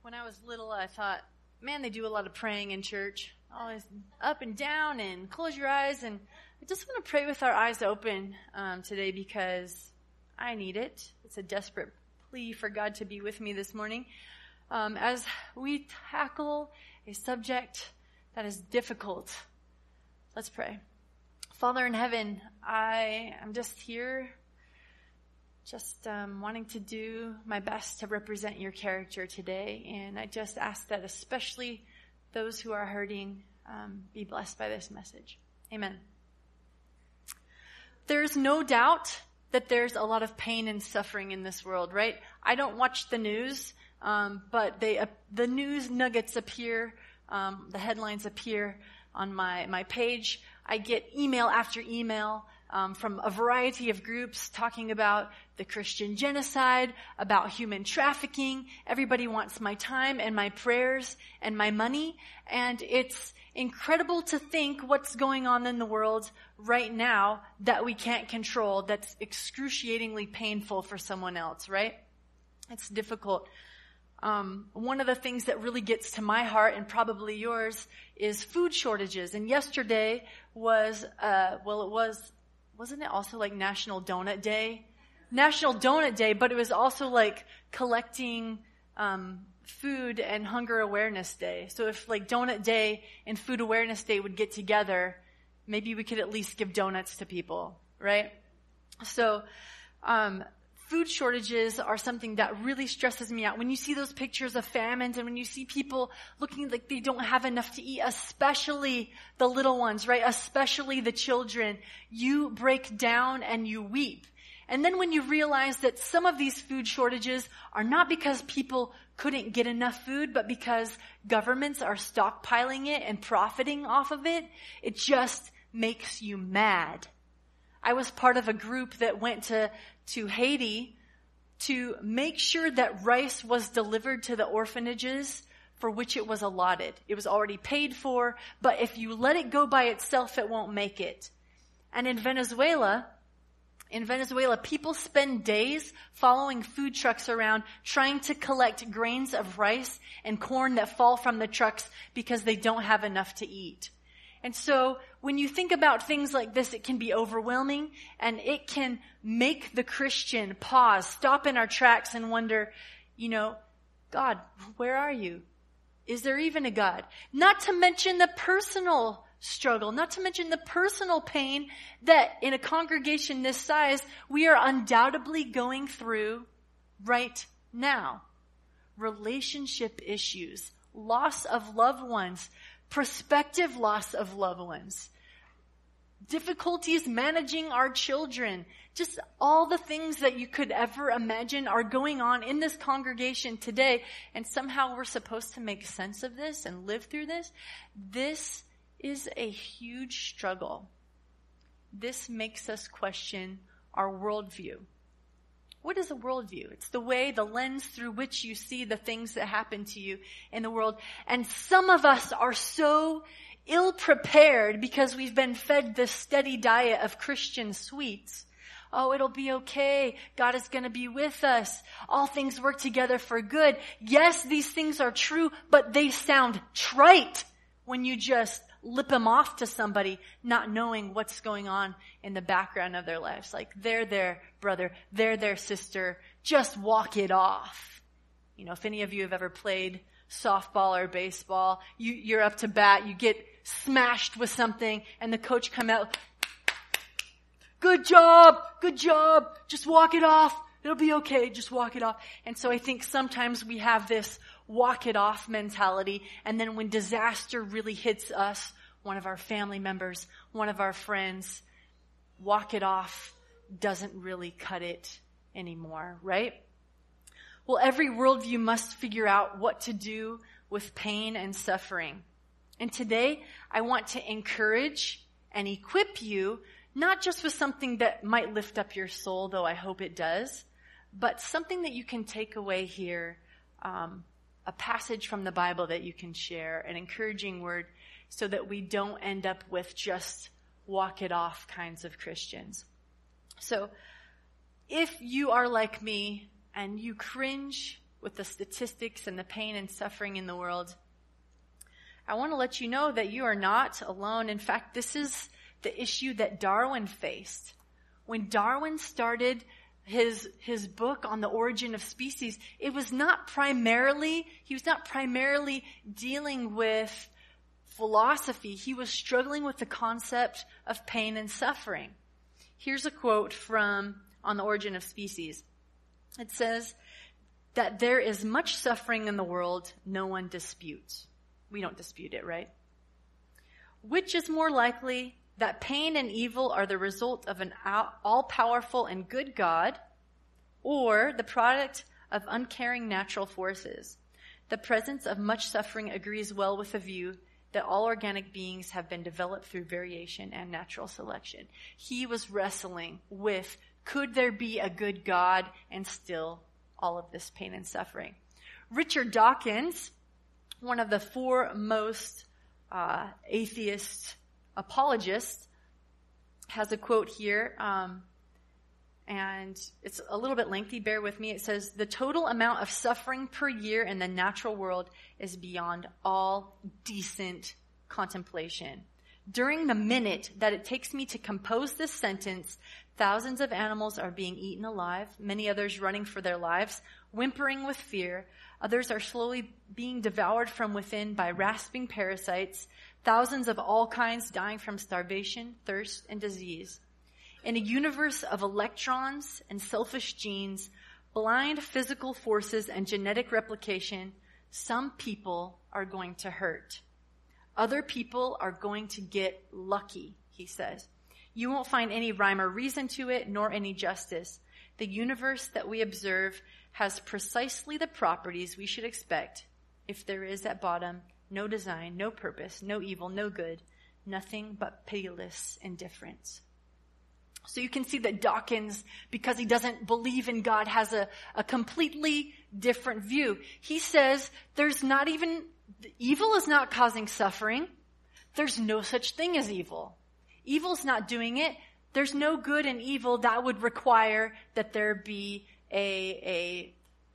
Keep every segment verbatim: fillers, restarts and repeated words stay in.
When I was little, I thought, man, they do a lot of praying in church. Always up and down and close your eyes. And I just want to pray with our eyes open um, today because I need it. It's a desperate plea for God to be with me this morning um, as we tackle a subject that is difficult. Let's pray. Father in heaven, I am just here just um, wanting to do my best to represent your character today. And I just ask that especially those who are hurting um, be blessed by this message. Amen. There's no doubt that there's a lot of pain and suffering in this world, right? I don't watch the news, um, but they uh, the news nuggets appear, um, the headlines appear on my, my page. I get email after email um, from a variety of groups talking about the Christian genocide, about human trafficking. Everybody wants my time and my prayers and my money. And it's incredible to think what's going on in the world right now that we can't control, that's excruciatingly painful for someone else, right? It's difficult. Um, one of the things that really gets to my heart and probably yours is food shortages. And yesterday was, uh, well, it was, wasn't it also like National Donut Day? National Donut Day, but it was also like collecting, um, food and hunger awareness day. So if like Donut Day and Food Awareness Day would get together, maybe we could at least give donuts to people, right? So, um, food shortages are something that really stresses me out. When you see those pictures of famines and when you see people looking like they don't have enough to eat, especially the little ones, right? Especially the children, you break down and you weep. And then when you realize that some of these food shortages are not because people couldn't get enough food, but because governments are stockpiling it and profiting off of it, it just makes you mad. I was part of a group that went to, to Haiti to make sure that rice was delivered to the orphanages for which it was allotted. It was already paid for, but if you let it go by itself, it won't make it. And in Venezuela, in Venezuela, people spend days following food trucks around trying to collect grains of rice and corn that fall from the trucks because they don't have enough to eat. And so when you think about things like this, it can be overwhelming and it can make the Christian pause, stop in our tracks and wonder, you know, God, where are you? Is there even a God? Not to mention the personal struggle, not to mention the personal pain that in a congregation this size, we are undoubtedly going through right now. Relationship issues, loss of loved ones, prospective loss of loved ones, difficulties managing our children, just all the things that you could ever imagine are going on in this congregation today. And somehow we're supposed to make sense of this and live through this. This is a huge struggle. This makes us question our worldview. What is a worldview? It's the way, the lens through which you see the things that happen to you in the world. And some of us are so ill-prepared because we've been fed this steady diet of Christian sweets. Oh, it'll be okay. God is going to be with us. All things work together for good. Yes, these things are true, but they sound trite when you just lip them off to somebody, not knowing what's going on in the background of their lives. Like, they're their brother, they're their sister, just walk it off. You know, if any of you have ever played softball or baseball, you, you're up to bat, you get smashed with something, and the coach come out, good job, good job, just walk it off, it'll be okay, just walk it off. And so I think sometimes we have this walk it off mentality. And then when disaster really hits us, one of our family members, one of our friends, walk it off doesn't really cut it anymore, right? Well, every worldview must figure out what to do with pain and suffering. And today, I want to encourage and equip you, not just with something that might lift up your soul, though I hope it does, but something that you can take away here, um, a passage from the Bible that you can share, an encouraging word, so that we don't end up with just walk it off kinds of Christians. So if you are like me and you cringe with the statistics and the pain and suffering in the world, I want to let you know that you are not alone. In fact, this is the issue that Darwin faced. When Darwin started his his book on the origin of species, it was not primarily, he was not primarily dealing with philosophy. He was struggling with the concept of pain and suffering. Here's a quote from On the Origin of Species. It says that there is much suffering in the world, no one disputes. We don't dispute it, right? Which is more likely, that pain and evil are the result of an all-powerful and good God, or the product of uncaring natural forces? The presence of much suffering agrees well with the view that all organic beings have been developed through variation and natural selection. He was wrestling with, could there be a good God and still all of this pain and suffering? Richard Dawkins, one of the foremost uh, atheist apologist, has a quote here, um, and it's a little bit lengthy, bear with me. It says, the total amount of suffering per year in the natural world is beyond all decent contemplation. During the minute that it takes me to compose this sentence, thousands of animals are being eaten alive, many others running for their lives, whimpering with fear. Others are slowly being devoured from within by rasping parasites, thousands of all kinds dying from starvation, thirst, and disease. In a universe of electrons and selfish genes, blind physical forces, and genetic replication, some people are going to hurt. Other people are going to get lucky, he says. You won't find any rhyme or reason to it, nor any justice. The universe that we observe has precisely the properties we should expect if there is at bottom no design, no purpose, no evil, no good, nothing but pitiless indifference. So you can see that Dawkins, because he doesn't believe in God, has a, a completely different view. He says there's not even, evil is not causing suffering. There's no such thing as evil. Evil's not doing it. There's no good and evil. That would require that there be a, a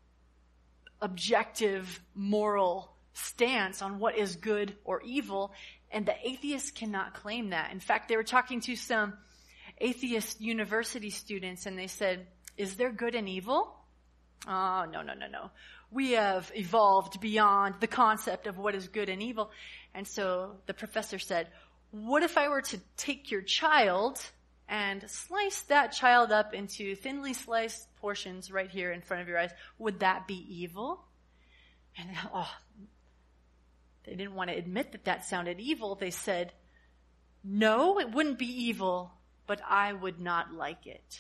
objective moral stance on what is good or evil. And the atheists cannot claim that. In fact, they were talking to some atheist university students, and they said, is there good and evil? Oh, no, no, no, no. We have evolved beyond the concept of what is good and evil. And so the professor said, what if I were to take your child and slice that child up into thinly sliced portions right here in front of your eyes? Would that be evil? And oh, they didn't want to admit that that sounded evil. They said, no, it wouldn't be evil, but I would not like it.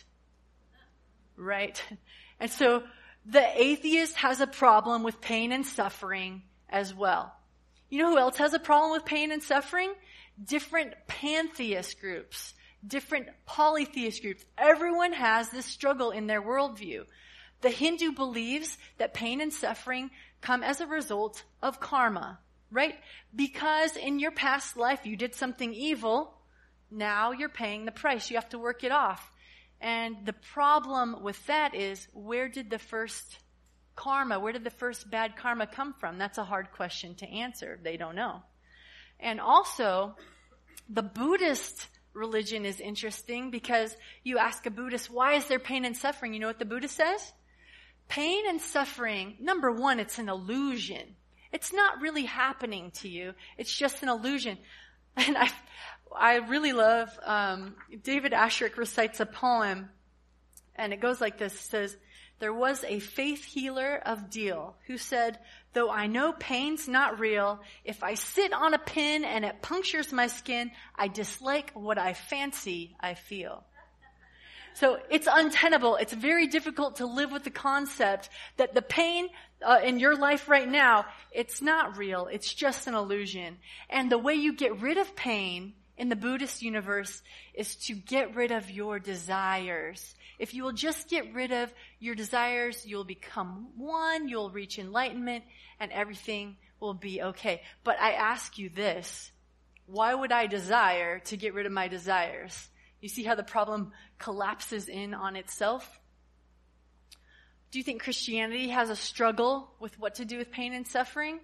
Right? And so the atheist has a problem with pain and suffering as well. You know who else has a problem with pain and suffering? Different pantheist groups, different polytheist groups. Everyone has this struggle in their worldview. The Hindu believes that pain and suffering come as a result of karma, right? Because in your past life you did something evil. Now you're paying the price. You have to work it off. And the problem with that is, where did the first karma, where did the first bad karma come from? That's a hard question to answer. They don't know. And also, the Buddhist religion is interesting because you ask a Buddhist, why is there pain and suffering? You know what the Buddhist says? Pain and suffering, number one, it's an illusion. It's not really happening to you. It's just an illusion. And I I really love, um, David Asscherick recites a poem, and it goes like this. It says, there was a faith healer of Deal who said, though I know pain's not real, if I sit on a pin and it punctures my skin, I dislike what I fancy I feel. So it's untenable. It's very difficult to live with the concept that the pain uh, in your life right now, it's not real. It's just an illusion. And the way you get rid of pain in the Buddhist universe is to get rid of your desires. If you will just get rid of your desires, you'll become one, you'll reach enlightenment, and everything will be okay. But I ask you this, why would I desire to get rid of my desires? You see how the problem collapses in on itself? Do you think Christianity has a struggle with what to do with pain and suffering?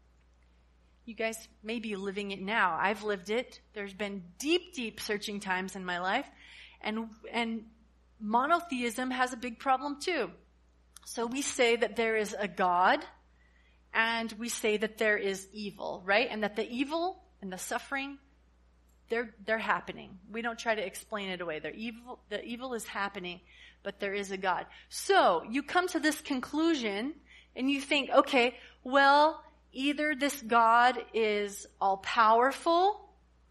You guys may be living it now. I've lived it. There's been deep, deep searching times in my life. And, and monotheism has a big problem too. So we say that there is a God, and we say that there is evil, right? And that the evil and the suffering, they're, they're happening. We don't try to explain it away. They're evil, the evil is happening, but there is a God. So you come to this conclusion and you think, okay, well, either this God is all powerful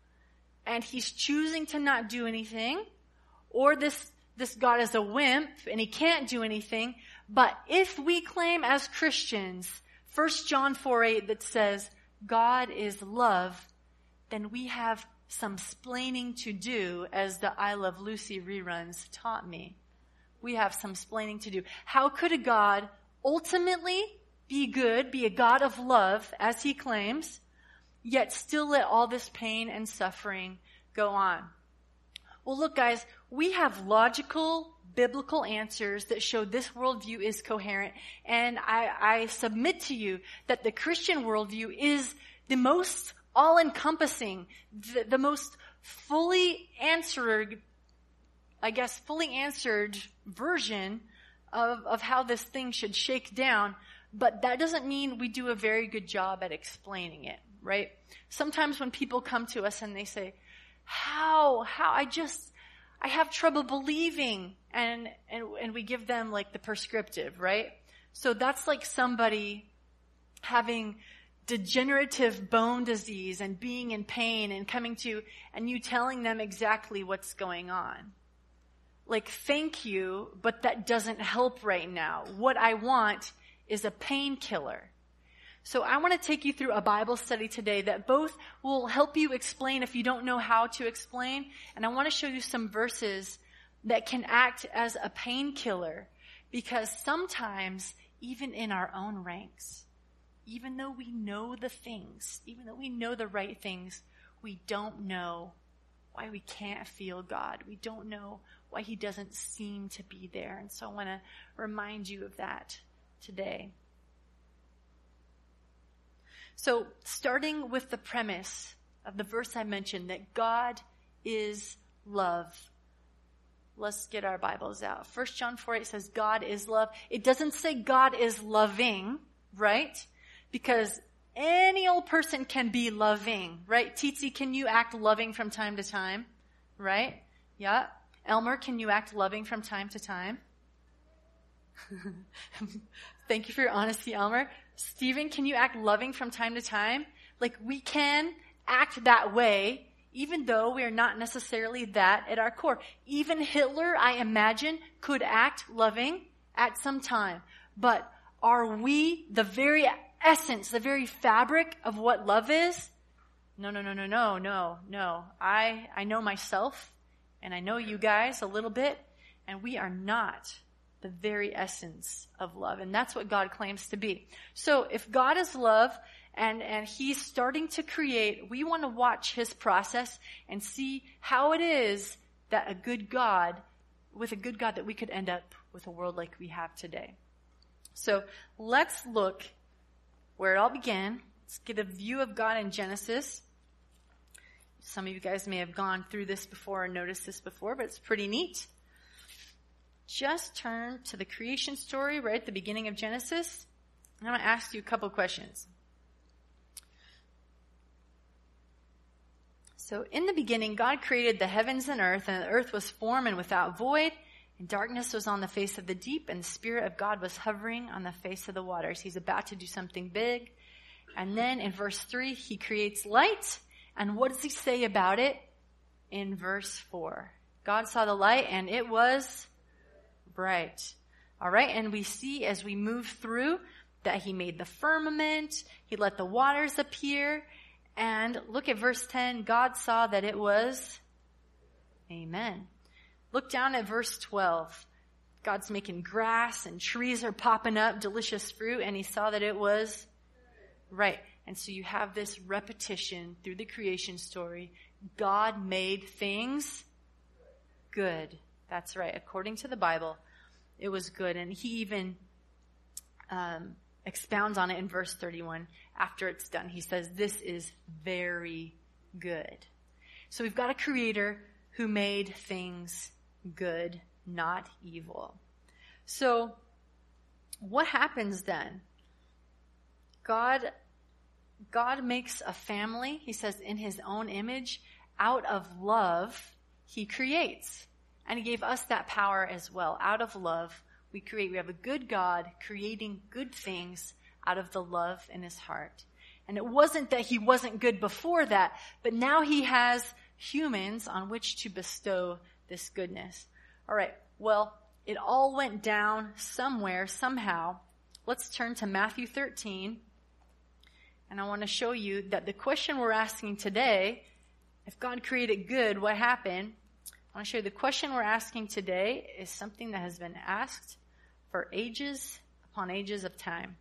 and he's choosing to not do anything, or this, this God is a wimp and he can't do anything. But if we claim as Christians First John four eight that says God is love, then we have some splaining to do, as the I Love Lucy reruns taught me. We have some splaining to do. How could a God ultimately be good, be a God of love, as he claims, yet still let all this pain and suffering go on? Well, look, guys, we have logical, biblical answers that show this worldview is coherent. And I, I submit to you that the Christian worldview is the most all-encompassing, the, the most fully answered, I guess, fully answered version of, of how this thing should shake down. But that doesn't mean we do a very good job at explaining it, right? Sometimes when people come to us and they say, how, how, I just, I have trouble believing. And, and, and we give them like the prescriptive, right? So that's like somebody having degenerative bone disease and being in pain and coming to, and you telling them exactly what's going on. Like, thank you, but that doesn't help right now. What I want is a painkiller. So I want to take you through a Bible study today that both will help you explain if you don't know how to explain, and I want to show you some verses that can act as a painkiller, because sometimes, even in our own ranks, even though we know the things, even though we know the right things, we don't know why we can't feel God. We don't know why he doesn't seem to be there. And so I want to remind you of that today. So starting with the premise of the verse I mentioned, that God is love. Let's get our Bibles out. First John four eight says God is love. It doesn't say God is loving, right? Because any old person can be loving, right? Titi, can you act loving from time to time? Right? Yeah. Elmer, can you act loving from time to time? Thank you for your honesty, Elmer. Stephen, can you act loving from time to time? Like, we can act that way, even though we are not necessarily that at our core. Even Hitler, I imagine, could act loving at some time. But are we the very essence, the very fabric of what love is? No, no, no, no, no, no, no. I, I know myself, and I know you guys a little bit, and we are not the very essence of love. And that's what God claims to be. So if God is love and, and he's starting to create, we want to watch his process and see how it is that a good God, with a good God, that we could end up with a world like we have today. So let's look where it all began. Let's get a view of God in Genesis. Some of you guys may have gone through this before or noticed this before, but it's pretty neat. Just turn to the creation story right at the beginning of Genesis. And I'm going to ask you a couple questions. So in the beginning, God created the heavens and earth, and the earth was formed and without void, and darkness was on the face of the deep, and the Spirit of God was hovering on the face of the waters. He's about to do something big. And then in verse three, he creates light. And what does he say about it in verse four? God saw the light, and it was bright. All right, and we see as we move through that he made the firmament, he let the waters appear, and look at verse ten, God saw that it was, amen. Look down at verse twelve. God's making grass and trees are popping up, delicious fruit, and he saw that it was right. And so you have this repetition through the creation story. God made things good. That's right. According to the Bible, it was good. And he even um, expounds on it in verse thirty-one. After it's done, he says, this is very good. So we've got a creator who made things good, not evil. So what happens then? God, God makes a family, he says, in his own image. Out of love, he creates. And he gave us that power as well. Out of love, we create. We have a good God creating good things out of the love in his heart. And it wasn't that he wasn't good before that, but now he has humans on which to bestow this goodness. All right, well, it all went down somewhere, somehow. Let's turn to Matthew thirteen. And I want to show you that the question we're asking today, if God created good, what happened? I want to show you the question we're asking today is something that has been asked for ages upon ages of time.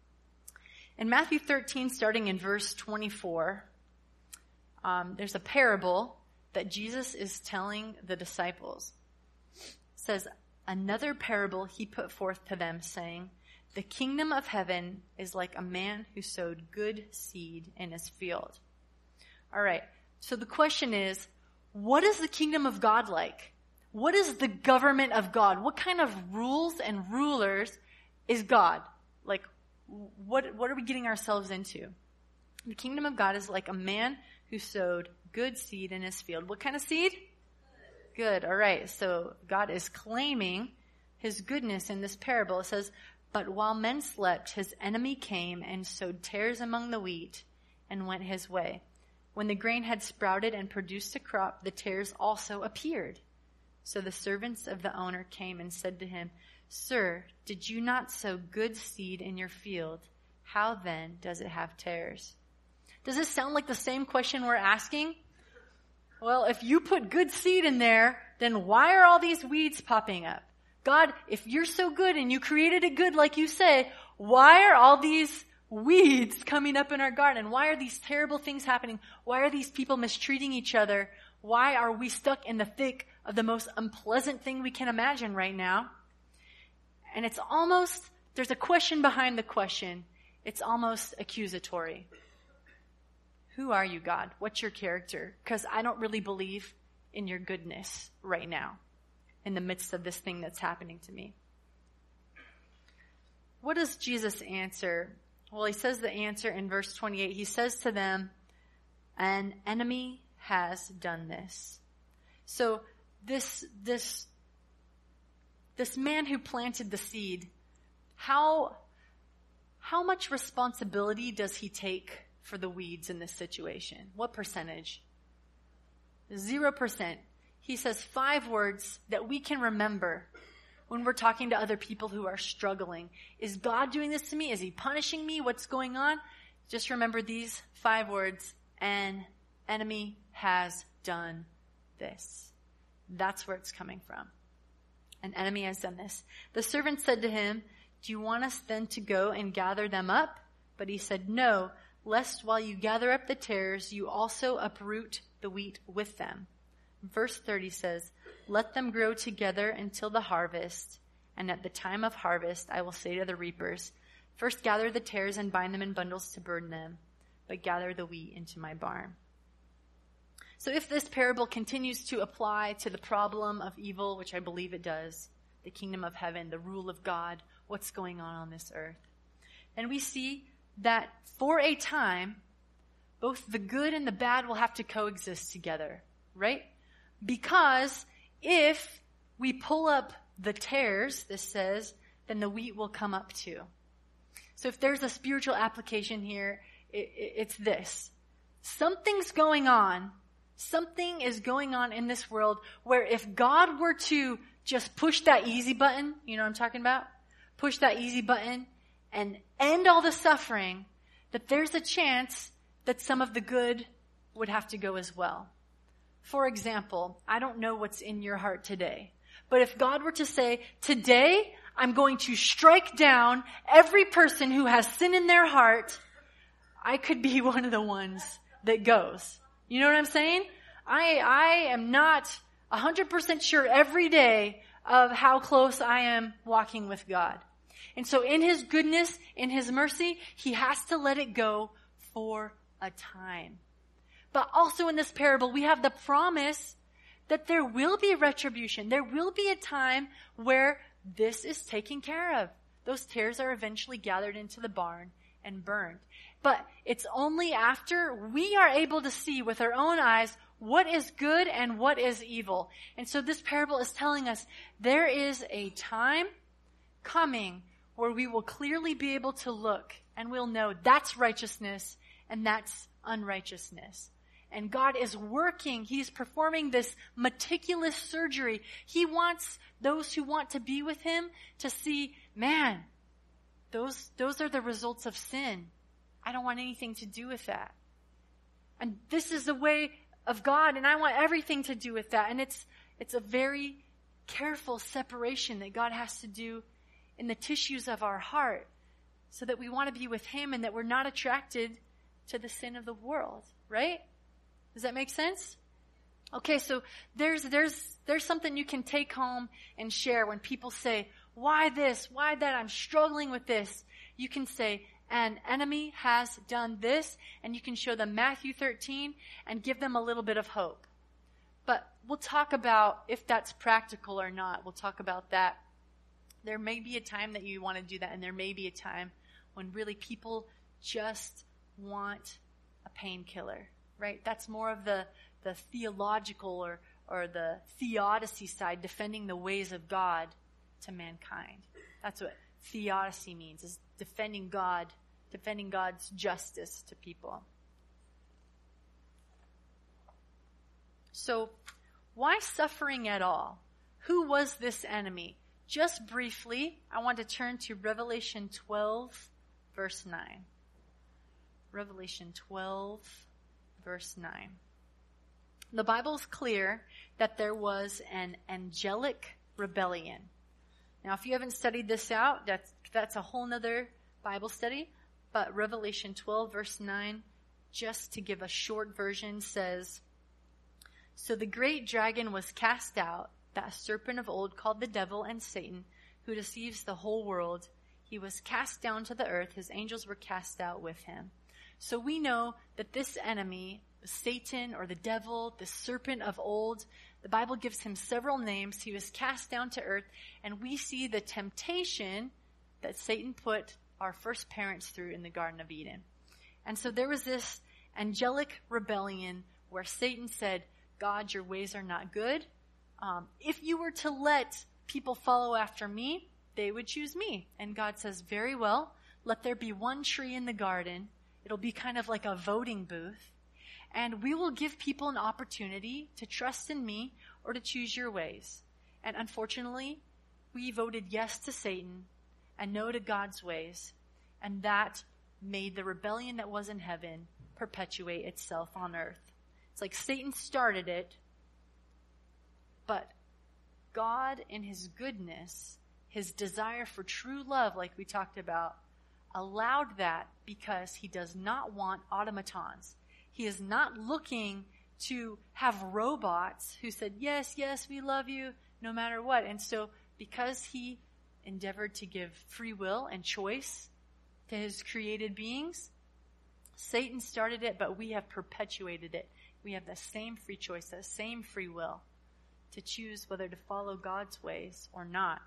In Matthew thirteen, starting in verse twenty-four, um, there's a parable that Jesus is telling the disciples. It says, another parable he put forth to them, saying, the kingdom of heaven is like a man who sowed good seed in his field. All right, so the question is, what is the kingdom of God like? What is the government of God? What kind of rules and rulers is God? Like, what, what are we getting ourselves into? The kingdom of God is like a man who sowed good seed in his field. What kind of seed? Good. All right. So God is claiming his goodness in this parable. It says, but while men slept, his enemy came and sowed tares among the wheat and went his way. When the grain had sprouted and produced a crop, the tares also appeared. So the servants of the owner came and said to him, Sir, did you not sow good seed in your field? How then does it have tares? Does this sound like the same question we're asking? Well, if you put good seed in there, then why are all these weeds popping up? God, if you're so good and you created it good like you say, why are all these weeds coming up in our garden? Why are these terrible things happening? Why are these people mistreating each other? Why are we stuck in the thick of the most unpleasant thing we can imagine right now? And it's almost, there's a question behind the question. It's almost accusatory. Who are you, God? What's your character? Because I don't really believe in your goodness right now in the midst of this thing that's happening to me. What does Jesus answer? Well, he says the answer in verse twenty-eight. He says to them, an enemy has done this. So this, this, this man who planted the seed, how, how much responsibility does he take for the weeds in this situation? What percentage? Zero percent. He says five words that we can remember when we're talking to other people who are struggling. Is God doing this to me? Is he punishing me? What's going on? Just remember these five words. An enemy has done this. That's where it's coming from. An enemy has done this. The servant said to him, do you want us then to go and gather them up? But he said, no, lest while you gather up the tares, you also uproot the wheat with them. Verse thirty says, let them grow together until the harvest, and at the time of harvest I will say to the reapers, first gather the tares and bind them in bundles to burn them, but gather the wheat into my barn. So if this parable continues to apply to the problem of evil, which I believe it does, the kingdom of heaven, the rule of God, what's going on on this earth, then we see that for a time, both the good and the bad will have to coexist together, right? Because if we pull up the tares, this says, then the wheat will come up too. So if there's a spiritual application here, it, it, it's this. Something's going on. Something is going on in this world where if God were to just push that easy button, you know what I'm talking about? Push that easy button and end all the suffering, that there's a chance that some of the good would have to go as well. For example, I don't know what's in your heart today, but if God were to say, today I'm going to strike down every person who has sin in their heart, I could be one of the ones that goes. You know what I'm saying? I, I am not one hundred percent sure every day of how close I am walking with God. And so in his goodness, in his mercy, he has to let it go for a time. But also in this parable, we have the promise that there will be retribution. There will be a time where this is taken care of. Those tares are eventually gathered into the barn and burned. But it's only after we are able to see with our own eyes what is good and what is evil. And so this parable is telling us there is a time coming where we will clearly be able to look and we'll know that's righteousness and that's unrighteousness. And God is working. He's performing this meticulous surgery. He wants those who want to be with him to see, man, those, those are the results of sin. I don't want anything to do with that. And this is the way of God, and I want everything to do with that. And it's, it's a very careful separation that God has to do in the tissues of our heart so that we want to be with him and that we're not attracted to the sin of the world, right? Does that make sense? Okay, so there's there's there's something you can take home and share when people say, why this? Why that? I'm struggling with this. You can say, an enemy has done this, and you can show them Matthew thirteen and give them a little bit of hope. But we'll talk about if that's practical or not. We'll talk about that. There may be a time that you want to do that, and there may be a time when really people just want a painkiller. Right? That's more of the, the theological or, or the theodicy side, defending the ways of God to mankind. That's what theodicy means, is defending God, defending God's justice to people. So, why suffering at all? Who was this enemy? Just briefly, I want to turn to Revelation twelve, verse nine. Revelation twelve, verse nine. The Bible is clear that there was an angelic rebellion. Now, if you haven't studied this out, that's, that's a whole nother Bible study. But Revelation twelve, verse nine, just to give a short version, says, so the great dragon was cast out, that serpent of old called the devil and Satan, who deceives the whole world. He was cast down to the earth. His angels were cast out with him. So we know that this enemy, Satan or the devil, the serpent of old, the Bible gives him several names. He was cast down to earth, and we see the temptation that Satan put our first parents through in the Garden of Eden. And so there was this angelic rebellion where Satan said, God, your ways are not good. Um, if you were to let people follow after me, they would choose me. And God says, very well, let there be one tree in the garden. It'll be kind of like a voting booth. And we will give people an opportunity to trust in me or to choose your ways. And unfortunately, we voted yes to Satan and no to God's ways. And that made the rebellion that was in heaven perpetuate itself on earth. It's like Satan started it, but God in his goodness, his desire for true love, like we talked about, allowed that because he does not want automatons. He is not looking to have robots who said, yes, yes, we love you, no matter what. And so because he endeavored to give free will and choice to his created beings, Satan started it, but we have perpetuated it. We have the same free choice, the same free will to choose whether to follow God's ways or not.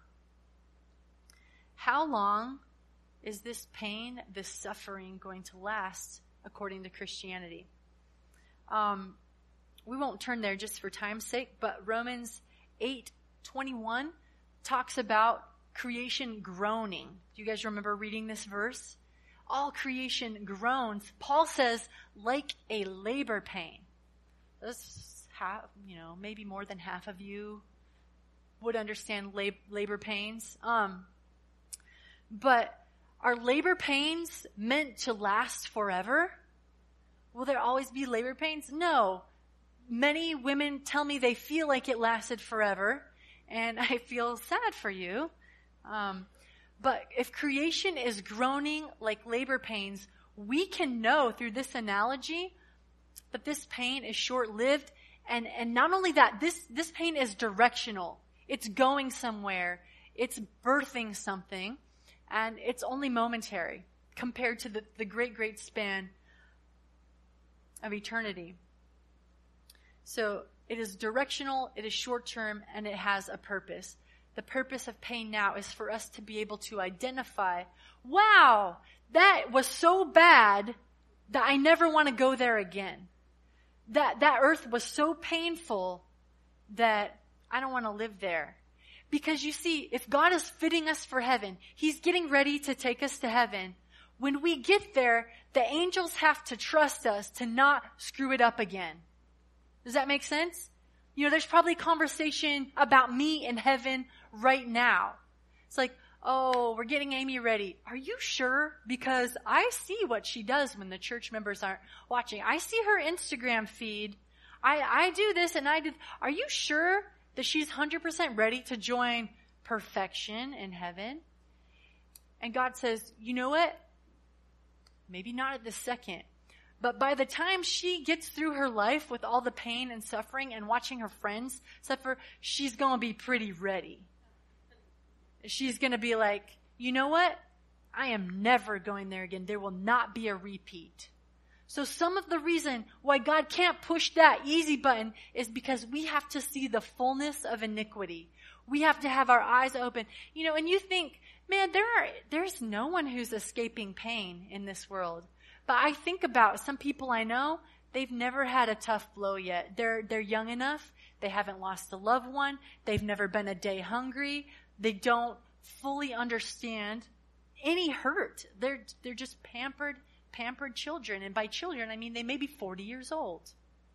How long is this pain, this suffering going to last according to Christianity? Um, we won't turn there just for time's sake, but Romans eight twenty-one talks about creation groaning. Do you guys remember reading this verse? All creation groans. Paul says, like a labor pain. This half, you know, maybe more than half of you would understand lab- labor pains. Um, but are labor pains meant to last forever? Will there always be labor pains? No. Many women tell me they feel like it lasted forever, and I feel sad for you. Um, but if creation is groaning like labor pains, we can know through this analogy that this pain is short-lived. And, and not only that, this, this pain is directional. It's going somewhere. It's birthing something. And it's only momentary compared to the, the great, great span of eternity. So it is directional, it is short-term, and it has a purpose. The purpose of pain now is for us to be able to identify, wow, that was so bad that I never want to go there again. That, that earth was so painful that I don't want to live there. Because you see, if God is fitting us for heaven, He's getting ready to take us to heaven. When we get there, the angels have to trust us to not screw it up again. Does that make sense? You know, there's probably conversation about me in heaven right now. It's like, oh, we're getting Amy ready. Are you sure? Because I see what she does when the church members aren't watching. I see her Instagram feed. I, I do this and I do. Are you sure that she's one hundred percent ready to join perfection in heaven? And God says, you know what? Maybe not at this second. But by the time she gets through her life with all the pain and suffering and watching her friends suffer, she's going to be pretty ready. She's going to be like, you know what? I am never going there again. There will not be a repeat. So some of the reason why God can't push that easy button is because we have to see the fullness of iniquity. We have to have our eyes open. You know, and you think, man, there are, there's no one who's escaping pain in this world. But I think about some people I know, they've never had a tough blow yet. They're, they're young enough. They haven't lost a loved one. They've never been a day hungry. They don't fully understand any hurt. They're, they're just pampered, pampered children. And by children, I mean they may be forty years old.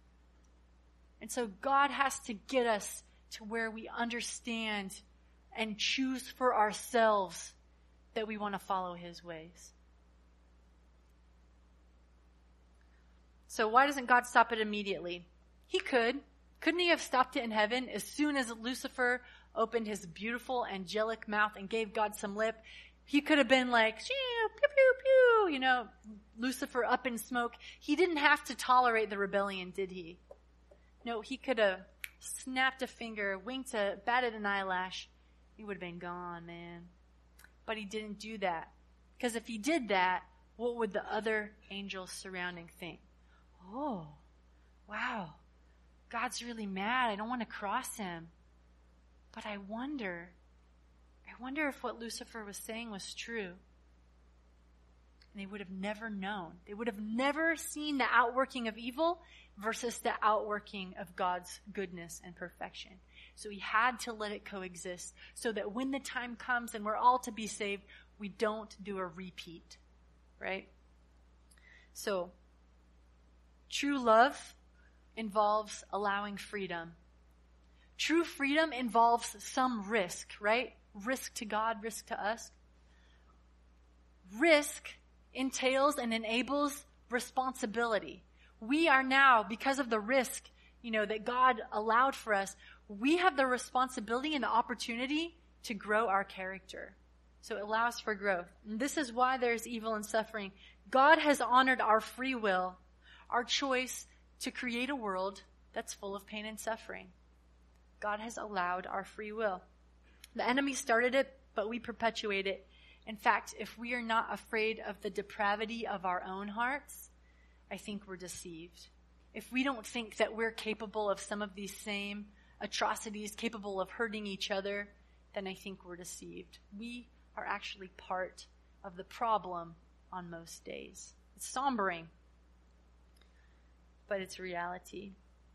And so God has to get us to where we understand and choose for ourselves that we want to follow His ways. So why doesn't God stop it immediately? He could. Couldn't He have stopped it in heaven as soon as Lucifer opened his beautiful angelic mouth and gave God some lip? He could have been like, pew, pew, pew, you know, Lucifer up in smoke. He didn't have to tolerate the rebellion, did He? No, He could have snapped a finger, winked a, batted an eyelash. He would have been gone, man. But He didn't do that. Because if He did that, what would the other angels surrounding think? Oh, wow, God's really mad. I don't want to cross Him. But I wonder, I wonder if what Lucifer was saying was true. And they would have never known. They would have never seen the outworking of evil versus the outworking of God's goodness and perfection. So He had to let it coexist so that when the time comes and we're all to be saved, we don't do a repeat, right? So, true love involves allowing freedom. True freedom involves some risk, right? Risk to God, risk to us. Risk entails and enables responsibility. We are now, because of the risk, you know, that God allowed for us, we have the responsibility and the opportunity to grow our character. So it allows for growth. And this is why there's evil and suffering. God has honored our free will, our choice to create a world that's full of pain and suffering. God has allowed our free will. The enemy started it, but we perpetuate it. In fact, if we are not afraid of the depravity of our own hearts, I think we're deceived. If we don't think that we're capable of some of these same atrocities, capable of hurting each other, then I think we're deceived. We are actually part of the problem on most days. It's sombering, but it's reality.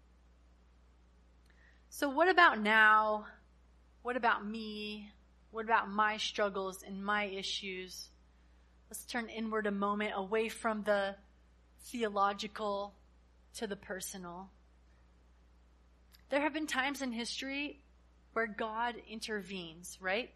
So what about now? What about me? What about my struggles and my issues? Let's turn inward a moment, away from the theological to the personal. There have been times in history where God intervenes, right?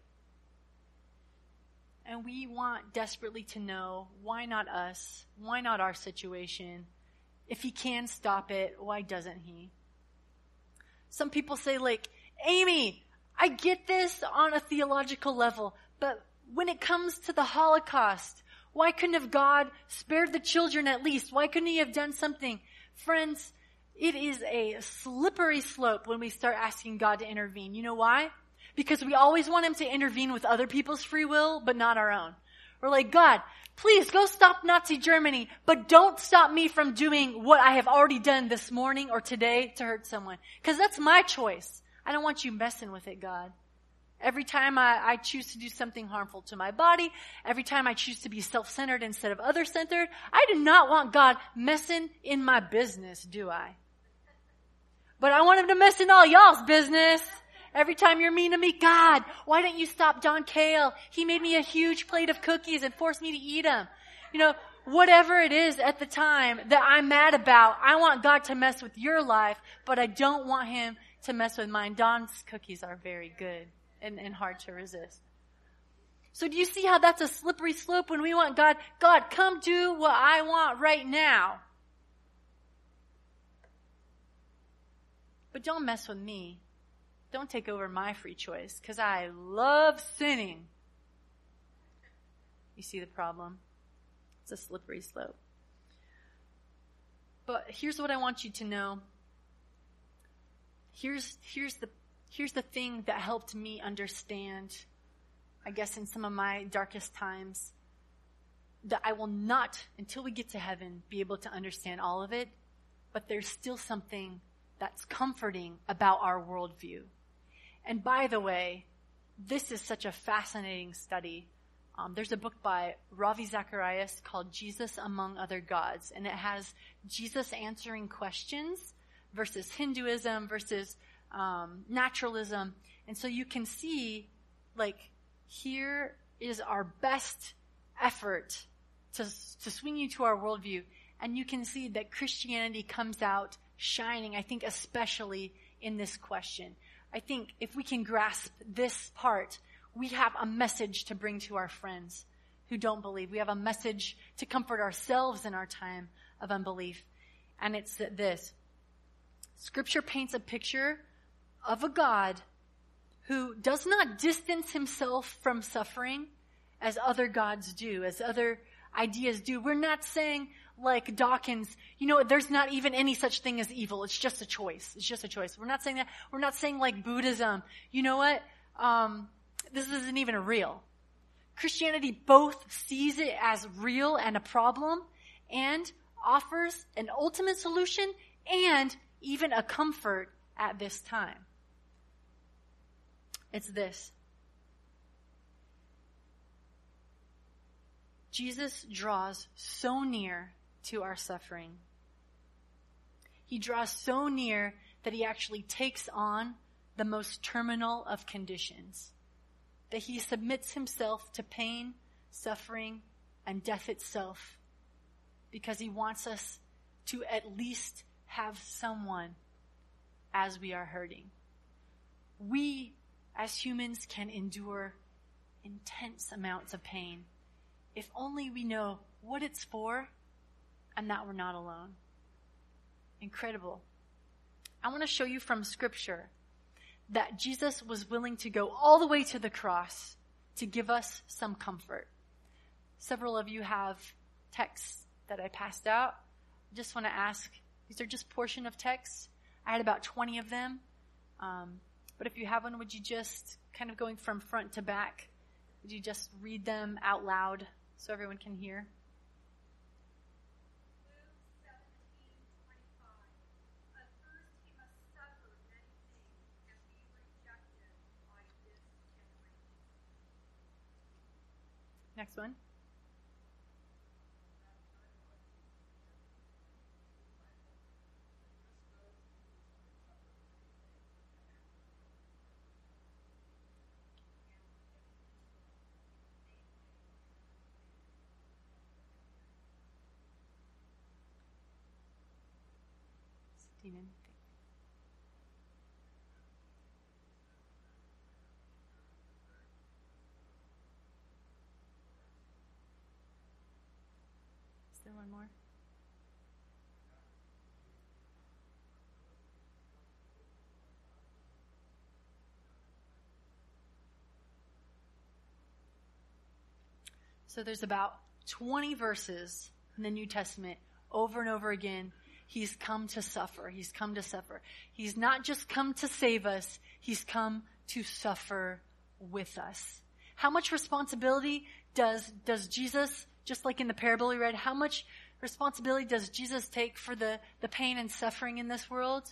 And we want desperately to know, why not us? Why not our situation? If He can stop it, why doesn't He? Some people say, like, Amy, I get this on a theological level, but when it comes to the Holocaust, why couldn't have God spared the children at least? Why couldn't He have done something? Friends, it is a slippery slope when we start asking God to intervene. You know why? because we always want him to intervene with other people's free will, but not our own. We're like, God, please go stop Nazi Germany, but don't stop me from doing what I have already done this morning or today to hurt someone. Because that's my choice. I don't want you messing with it, God. Every time I, I choose to do something harmful to my body, every time I choose to be self-centered instead of other-centered, I do not want God messing in my business, do I? But I want him to mess in all y'all's business. Every time you're mean to me, God, why don't you stop Don Kale? He made me a huge plate of cookies and forced me to eat them. You know, whatever it is at the time that I'm mad about, I want God to mess with your life, but I don't want him to mess with mine. Don's cookies are very good and, and hard to resist. So do you see how that's a slippery slope when we want God, God, come do what I want right now. But don't mess with me. Don't take over my free choice, because I love sinning. You see the problem? It's a slippery slope. But here's what I want you to know. Here's, here's the, here's the thing that helped me understand, I guess in some of my darkest times, that I will not, until we get to heaven, be able to understand all of it. But there's still something that's comforting about our worldview. And by the way, this is such a fascinating study. Um, there's a book by Ravi Zacharias called Jesus Among Other Gods, and it has Jesus answering questions versus Hinduism versus um, naturalism. And so you can see, like, here is our best effort to, to swing you to our worldview. And you can see that Christianity comes out shining, I think, especially in this question. I think if we can grasp this part, we have a message to bring to our friends who don't believe. We have a message to comfort ourselves in our time of unbelief. And it's this. Scripture paints a picture of a God who does not distance himself from suffering as other gods do, as other ideas do. We're not saying, like Dawkins, you know, there's not even any such thing as evil. It's just a choice. It's just a choice. We're not saying that. We're not saying like Buddhism. You know what? Um, this isn't even real. Christianity both sees it as real and a problem and offers an ultimate solution and even a comfort at this time. It's this. Jesus draws so near to our suffering. He draws so near that he actually takes on the most terminal of conditions. That he submits himself to pain, suffering, and death itself. Because he wants us to at least have someone as we are hurting. We, as humans, can endure intense amounts of pain if only we know what it's for and that we're not alone. Incredible. I want to show you from Scripture that Jesus was willing to go all the way to the cross to give us some comfort. Several of you have texts that I passed out. I just want to ask, these are just portion of texts. I had about twenty of them. Um, but if you have one, would you just, kind of going from front to back, would you just read them out loud so everyone can hear? Next one. Stephen. One more. So there's about twenty verses in the New Testament over and over again. He's come to suffer. He's come to suffer. He's not just come to save us. He's come to suffer with us. How much responsibility does, does Jesus, just like in the parable we read, how much responsibility does Jesus take for the, the pain and suffering in this world?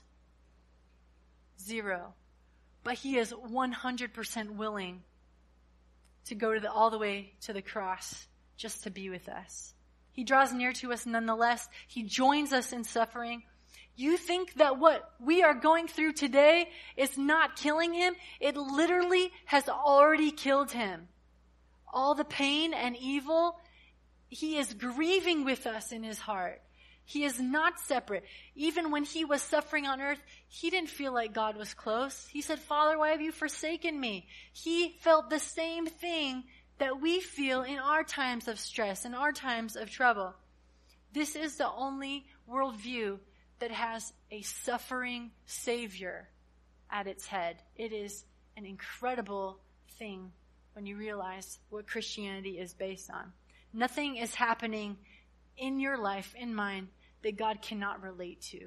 Zero. But he is one hundred percent willing to go to the, all the way to the cross just to be with us. He draws near to us nonetheless. He joins us in suffering. You think that what we are going through today is not killing him? It literally has already killed him. All the pain and evil, he is grieving with us in his heart. He is not separate. Even when he was suffering on earth, he didn't feel like God was close. He said, Father, why have you forsaken me? He felt the same thing that we feel in our times of stress, in our times of trouble. This is the only worldview that has a suffering Savior at its head. It is an incredible thing when you realize what Christianity is based on. Nothing is happening in your life, in mine, that God cannot relate to.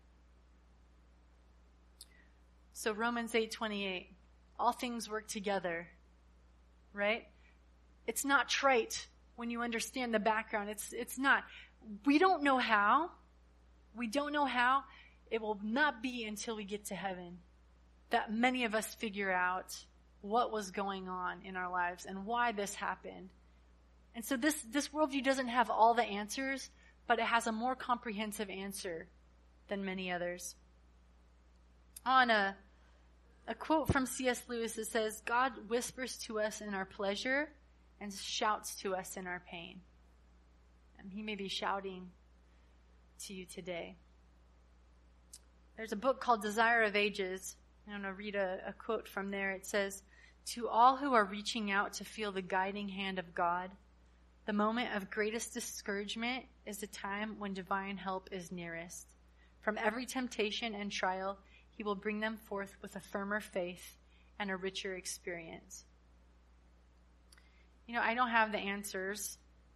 So Romans eight twenty-eight, all things work together, right? It's not trite when you understand the background. It's, it's not. We don't know how. We don't know how. It will not be until we get to heaven that many of us figure out what was going on in our lives and why this happened. And so this, this worldview doesn't have all the answers, but it has a more comprehensive answer than many others. On a, a quote from C S Lewis, it says, God whispers to us in our pleasure and shouts to us in our pain. And he may be shouting to you today. There's a book called Desire of Ages. I'm going to read a, a quote from there. It says, to all who are reaching out to feel the guiding hand of God, the moment of greatest discouragement is the time when divine help is nearest. From every temptation and trial, he will bring them forth with a firmer faith and a richer experience. You know, I don't have the answers.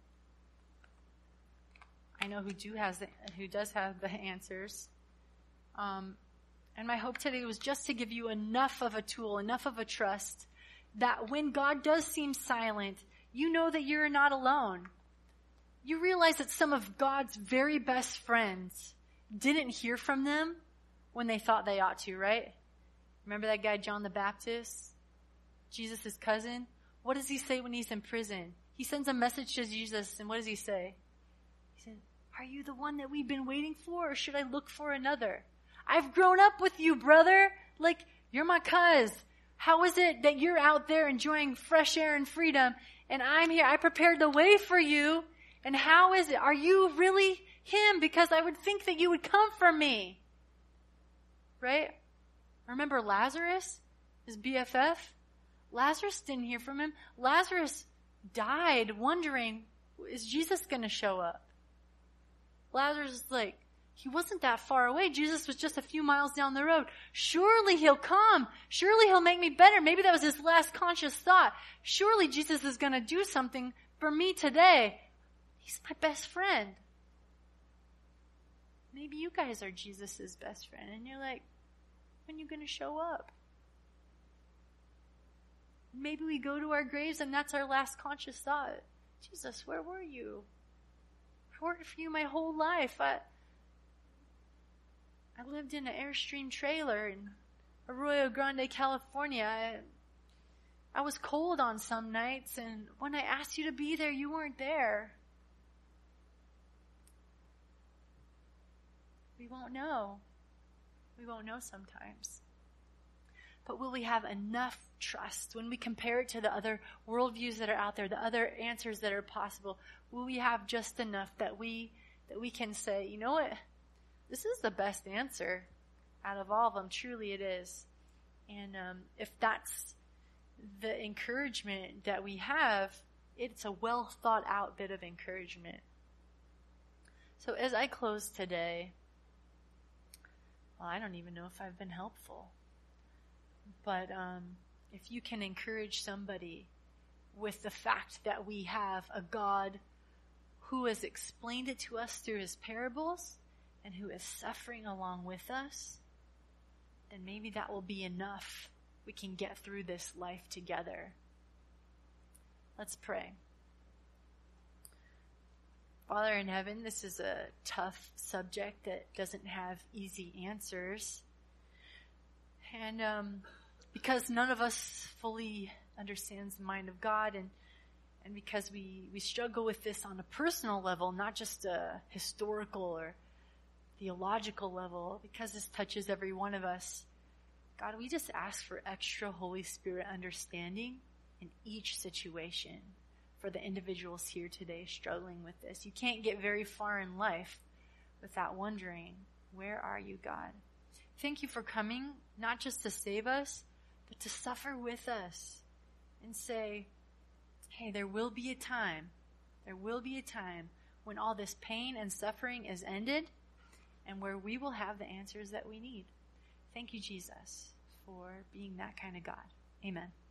I know who do has the, who does have the answers. Um, and my hope today was just to give you enough of a tool, enough of a trust, that when God does seem silent, you know that you're not alone. You realize that some of God's very best friends didn't hear from them when they thought they ought to, right? Remember that guy, John the Baptist? Jesus' cousin? What does he say when he's in prison? He sends a message to Jesus, and what does he say? He said, are you the one that we've been waiting for, or should I look for another? I've grown up with you, brother. Like, you're my cuz. How is it that you're out there enjoying fresh air and freedom, and I'm here? I prepared the way for you. And how is it? Are you really him? Because I would think that you would come for me. Right? Remember Lazarus? His B F F? Lazarus didn't hear from him. Lazarus died wondering, is Jesus going to show up? Lazarus is like, he wasn't that far away. Jesus was just a few miles down the road. Surely he'll come. Surely he'll make me better. Maybe that was his last conscious thought. Surely Jesus is going to do something for me today. He's my best friend. Maybe you guys are Jesus' best friend. And you're like, when are you going to show up? Maybe we go to our graves and that's our last conscious thought. Jesus, where were you? I worked for you my whole life. I, I lived in an Airstream trailer in Arroyo Grande, California. I, I was cold on some nights, and when I asked you to be there, you weren't there. We won't know. We won't know sometimes. But will we have enough trust when we compare it to the other worldviews that are out there, the other answers that are possible? Will we have just enough that we that we can say, you know what? This is the best answer out of all of them. Truly it is. And um, if that's the encouragement that we have, it's a well thought out bit of encouragement. So as I close today, well, I don't even know if I've been helpful. But um, if you can encourage somebody with the fact that we have a God who has explained it to us through his parables and who is suffering along with us, then maybe that will be enough we can get through this life together. Let's pray. Father in heaven, this is a tough subject that doesn't have easy answers. And um, because none of us fully understands the mind of God, and and because we, we struggle with this on a personal level, not just a historical or theological level, because this touches every one of us, God, we just ask for extra Holy Spirit understanding in each situation for the individuals here today struggling with this. You can't get very far in life without wondering, where are you, God? Thank you for coming, not just to save us, but to suffer with us and say, hey, there will be a time, there will be a time when all this pain and suffering is ended and where we will have the answers that we need. Thank you, Jesus, for being that kind of God. Amen.